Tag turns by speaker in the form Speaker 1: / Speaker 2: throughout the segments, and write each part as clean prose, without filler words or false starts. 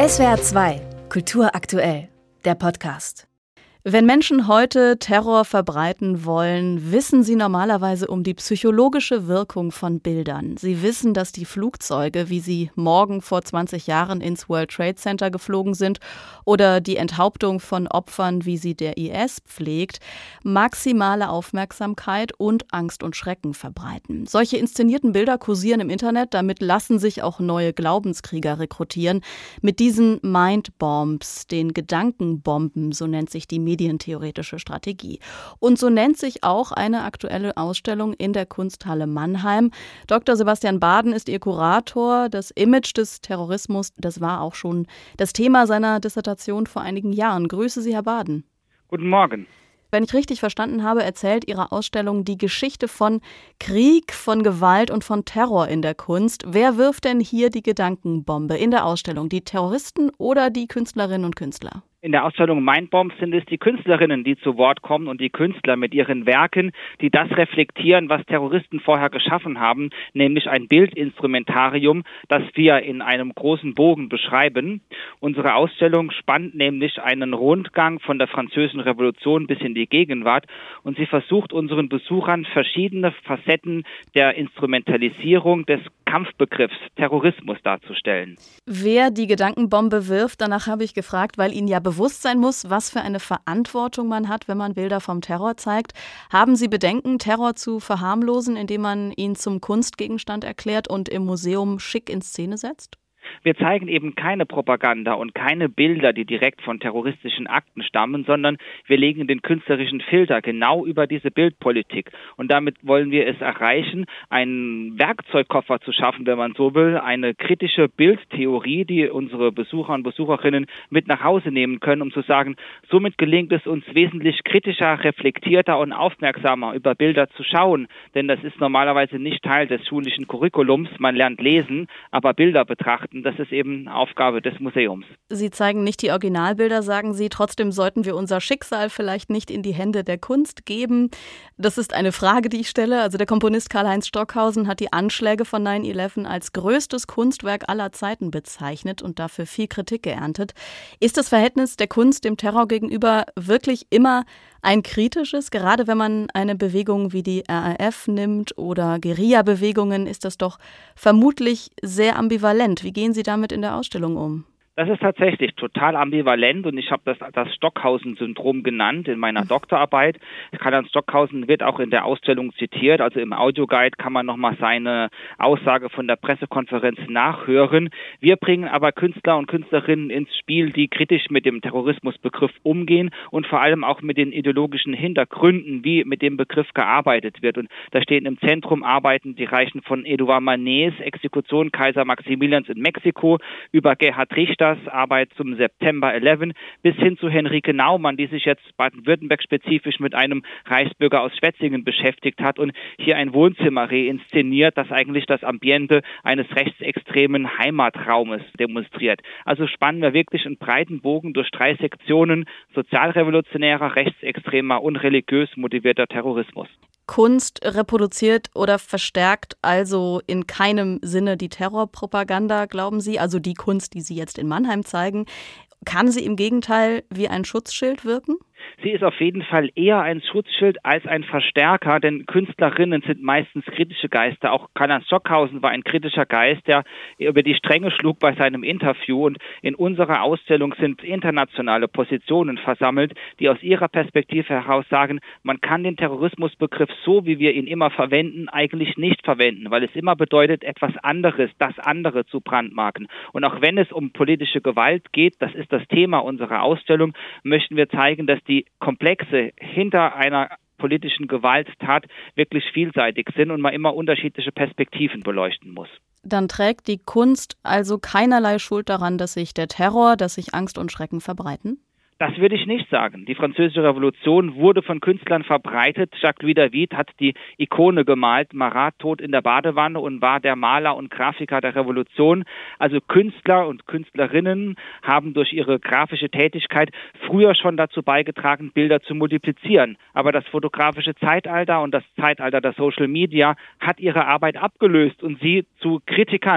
Speaker 1: SWR 2, Kultur aktuell, der Podcast. Wenn Menschen heute Terror verbreiten wollen, wissen sie normalerweise um die psychologische Wirkung von Bildern. Sie wissen, dass die Flugzeuge, wie sie morgen vor 20 Jahren ins World Trade Center geflogen sind, oder die Enthauptung von Opfern, wie sie der IS pflegt, maximale Aufmerksamkeit und Angst und Schrecken verbreiten. Solche inszenierten Bilder kursieren im Internet, damit lassen sich auch neue Glaubenskrieger rekrutieren. Mit diesen Mindbombs, den Gedankenbomben, so nennt sich die medientheoretische Strategie. Und so nennt sich auch eine aktuelle Ausstellung in der Kunsthalle Mannheim. Dr. Sebastian Baden ist ihr Kurator. Das Image des Terrorismus, das war auch schon das Thema seiner Dissertation vor einigen Jahren. Grüße Sie, Herr Baden.
Speaker 2: Guten Morgen.
Speaker 1: Wenn ich richtig verstanden habe, erzählt Ihre Ausstellung die Geschichte von Krieg, von Gewalt und von Terror in der Kunst. Wer wirft denn hier die Gedankenbombe in der Ausstellung? Die Terroristen oder die Künstlerinnen und Künstler?
Speaker 2: In der Ausstellung Mindbombs sind es die Künstlerinnen, die zu Wort kommen und die Künstler mit ihren Werken, die das reflektieren, was Terroristen vorher geschaffen haben, nämlich ein Bildinstrumentarium, das wir in einem großen Bogen beschreiben. Unsere Ausstellung spannt nämlich einen Rundgang von der Französischen Revolution bis in die Gegenwart und sie versucht unseren Besuchern verschiedene Facetten der Instrumentalisierung des Kampfbegriffs Terrorismus darzustellen.
Speaker 1: Wer die Gedankenbombe wirft, danach habe ich gefragt, weil Ihnen ja bewusst sein muss, was für eine Verantwortung man hat, wenn man Bilder vom Terror zeigt. Haben Sie Bedenken, Terror zu verharmlosen, indem man ihn zum Kunstgegenstand erklärt und im Museum schick in Szene setzt?
Speaker 2: Wir zeigen eben keine Propaganda und keine Bilder, die direkt von terroristischen Akten stammen, sondern wir legen den künstlerischen Filter genau über diese Bildpolitik. Und damit wollen wir es erreichen, einen Werkzeugkoffer zu schaffen, wenn man so will, eine kritische Bildtheorie, die unsere Besucher und Besucherinnen mit nach Hause nehmen können, um zu sagen, somit gelingt es uns wesentlich kritischer, reflektierter und aufmerksamer über Bilder zu schauen. Denn das ist normalerweise nicht Teil des schulischen Curriculums. Man lernt lesen, aber Bilder betrachten, das ist eben Aufgabe des Museums.
Speaker 1: Sie zeigen nicht die Originalbilder, sagen Sie. Trotzdem sollten wir unser Schicksal vielleicht nicht in die Hände der Kunst geben. Das ist eine Frage, die ich stelle. Also der Komponist Karl-Heinz Stockhausen hat die Anschläge von 9/11 als größtes Kunstwerk aller Zeiten bezeichnet und dafür viel Kritik geerntet. Ist das Verhältnis der Kunst dem Terror gegenüber wirklich immer ein kritisches? Gerade wenn man eine Bewegung wie die RAF nimmt oder Guerilla-Bewegungen, ist das doch vermutlich sehr ambivalent. Wie gehen Sie damit in der Ausstellung um?
Speaker 2: Das ist tatsächlich total ambivalent und ich habe das Stockhausen-Syndrom genannt in meiner Doktorarbeit. Karl-Heinz Stockhausen wird auch in der Ausstellung zitiert, also im Audioguide kann man nochmal seine Aussage von der Pressekonferenz nachhören. Wir bringen aber Künstler und Künstlerinnen ins Spiel, die kritisch mit dem Terrorismusbegriff umgehen und vor allem auch mit den ideologischen Hintergründen, wie mit dem Begriff gearbeitet wird. Und da stehen im Zentrum Arbeiten, die reichen von Edouard Manets Exekution Kaiser Maximilians in Mexiko über Gerhard Richters Arbeit zum September 11 bis hin zu Henrike Naumann, die sich jetzt Baden-Württemberg spezifisch mit einem Reichsbürger aus Schwetzingen beschäftigt hat und hier ein Wohnzimmer reinszeniert, das eigentlich das Ambiente eines rechtsextremen Heimatraumes demonstriert. Also spannen wir wirklich einen breiten Bogen durch 3 Sektionen: sozialrevolutionärer, rechtsextremer und religiös motivierter Terrorismus.
Speaker 1: Kunst reproduziert oder verstärkt also in keinem Sinne die Terrorpropaganda, glauben Sie? Also die Kunst, die Sie jetzt in Mannheim zeigen, kann sie im Gegenteil wie ein Schutzschild wirken?
Speaker 2: Sie ist auf jeden Fall eher ein Schutzschild als ein Verstärker, denn Künstlerinnen sind meistens kritische Geister. Auch Karl-Heinz Stockhausen war ein kritischer Geist, der über die Stränge schlug bei seinem Interview. Und in unserer Ausstellung sind internationale Positionen versammelt, die aus ihrer Perspektive heraus sagen, man kann den Terrorismusbegriff so, wie wir ihn immer verwenden, eigentlich nicht verwenden, weil es immer bedeutet, etwas anderes, das andere zu brandmarken. Und auch wenn es um politische Gewalt geht, das ist das Thema unserer Ausstellung, möchten wir zeigen, dass die Komplexe hinter einer politischen Gewalttat wirklich vielseitig sind und man immer unterschiedliche Perspektiven beleuchten muss.
Speaker 1: Dann trägt die Kunst also keinerlei Schuld daran, dass sich der Terror, dass sich Angst und Schrecken verbreiten?
Speaker 2: Das würde ich nicht sagen. Die Französische Revolution wurde von Künstlern verbreitet. Jacques-Louis David hat die Ikone gemalt, Marat tot in der Badewanne, und war der Maler und Grafiker der Revolution. Also Künstler und Künstlerinnen haben durch ihre grafische Tätigkeit früher schon dazu beigetragen, Bilder zu multiplizieren. Aber das fotografische Zeitalter und das Zeitalter der Social Media hat ihre Arbeit abgelöst und sie zu Kritikern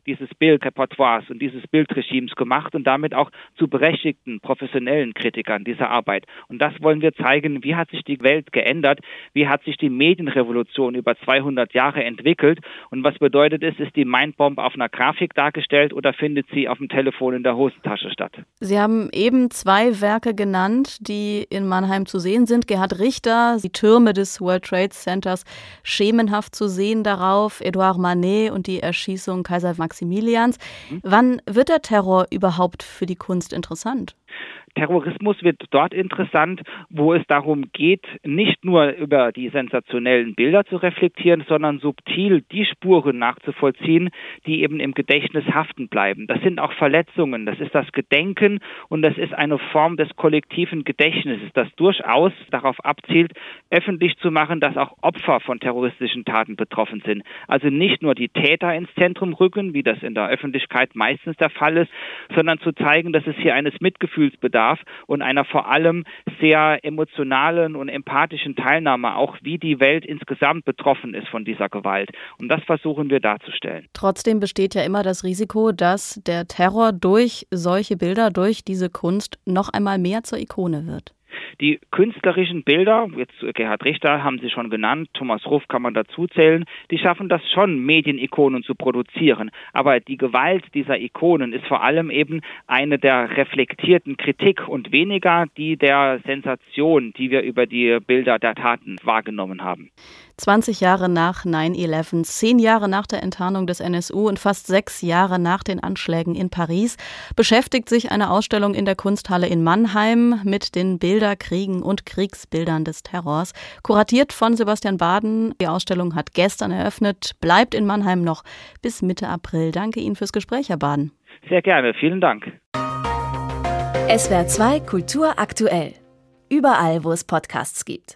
Speaker 2: dieses Bildrepertoires und dieses Bildregimes gemacht und damit auch zu berechtigten professionellen Kritikern dieser Arbeit. Und das wollen wir zeigen, wie hat sich die Welt geändert, wie hat sich die Medienrevolution über 200 Jahre entwickelt und was bedeutet es, ist die Mindbomb auf einer Grafik dargestellt oder findet sie auf dem Telefon in der Hosentasche statt?
Speaker 1: Sie haben eben 2 Werke genannt, die in Mannheim zu sehen sind. Gerhard Richter, die Türme des World Trade Centers, schemenhaft zu sehen darauf, Edouard Manet und die Erschießung Kaiser Maximilians. Wann wird der Terror überhaupt für die Kunst interessant?
Speaker 2: Terrorismus wird dort interessant, wo es darum geht, nicht nur über die sensationellen Bilder zu reflektieren, sondern subtil die Spuren nachzuvollziehen, die eben im Gedächtnis haften bleiben. Das sind auch Verletzungen, das ist das Gedenken und das ist eine Form des kollektiven Gedächtnisses, das durchaus darauf abzielt, öffentlich zu machen, dass auch Opfer von terroristischen Taten betroffen sind. Also nicht nur die Täter ins Zentrum rücken, wie das in der Öffentlichkeit meistens der Fall ist, sondern zu zeigen, dass es hier eines Mitgefühls bedarf und einer vor allem sehr emotionalen und empathischen Teilnahme, auch wie die Welt insgesamt betroffen ist von dieser Gewalt. Und das versuchen wir darzustellen.
Speaker 1: Trotzdem besteht ja immer das Risiko, dass der Terror durch solche Bilder, durch diese Kunst noch einmal mehr zur Ikone wird.
Speaker 2: Die künstlerischen Bilder, jetzt Gerhard Richter haben Sie schon genannt, Thomas Ruff kann man dazu zählen, die schaffen das schon, Medienikonen zu produzieren. Aber die Gewalt dieser Ikonen ist vor allem eben eine der reflektierten Kritik und weniger die der Sensation, die wir über die Bilder der Taten wahrgenommen haben.
Speaker 1: 20 Jahre nach 9/11, 10 Jahre nach der Enttarnung des NSU und fast 6 Jahre nach den Anschlägen in Paris beschäftigt sich eine Ausstellung in der Kunsthalle in Mannheim mit den Bilderkriegen und Kriegsbildern des Terrors. Kuratiert von Sebastian Baden. Die Ausstellung hat gestern eröffnet, bleibt in Mannheim noch bis Mitte April. Danke Ihnen fürs Gespräch, Herr Baden.
Speaker 2: Sehr gerne, vielen Dank.
Speaker 1: SWR 2 Kultur aktuell. Überall, wo es Podcasts gibt.